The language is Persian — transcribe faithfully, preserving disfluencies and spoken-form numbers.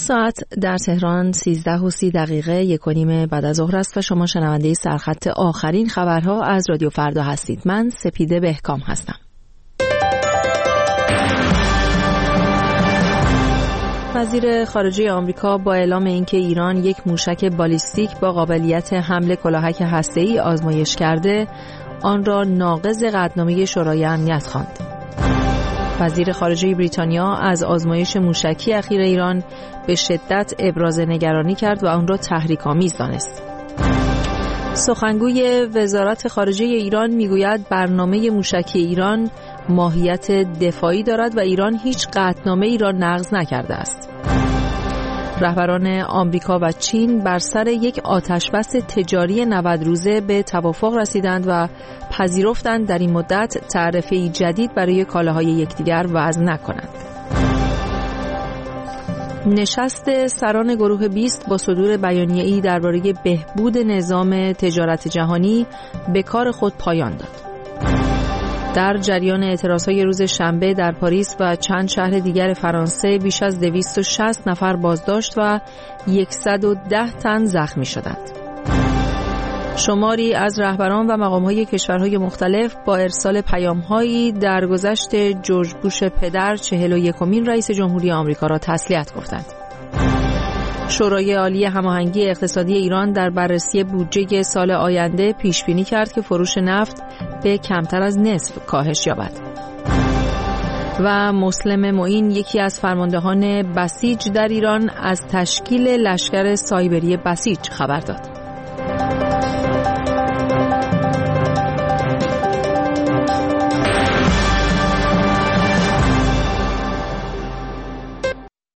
ساعت در تهران سیزده و سی دقیقه یک و نیم بعد از ظهر است و شما شنونده سرخط آخرین خبرها از رادیو فردا هستید. من سپیده بهکام هستم. وزیر خارجه آمریکا با اعلام اینکه ایران یک موشک بالیستیک با قابلیت حمل کلاهک هسته‌ای آزمایش کرده، آن را ناقض قطعنامه شورای امنیت خواند. وزیر خارجه بریتانیا از آزمایش موشکی اخیر ایران به شدت ابراز نگرانی کرد و آن را تحریک‌آمیز دانست. سخنگوی وزارت خارجه ایران میگوید برنامه موشکی ایران ماهیت دفاعی دارد و ایران هیچ قطعنامه ای را نقض نکرده است. رهبران آمریکا و چین بر سر یک آتشبس تجاری نود روزه به توافق رسیدند و پذیرفتند در این مدت تعرفه‌ای جدید برای کالاهای یکدیگر وضع نکنند. نشست سران گروه بیست با صدور بیانیه‌ای درباره بهبود نظام تجارت جهانی به کار خود پایان داد. در جریان اعتراضهای روز شنبه در پاریس و چند شهر دیگر فرانسه بیش از دویست و شصت نفر بازداشت و صد و ده تن زخمی شدند. شماری از رهبران و مقام‌های کشورهای مختلف با ارسال پیام‌هایی درگذشت جورج بوش پدر چهل و یکمین رئیس جمهوری آمریکا را تسلیت گفتند. شورای عالی هماهنگی اقتصادی ایران در بررسی بودجه سال آینده پیش‌بینی کرد که فروش نفت به کمتر از نصف کاهش یابد. و مسلم معین، یکی از فرماندهان بسیج در ایران، از تشکیل لشکر سایبری بسیج خبر داد.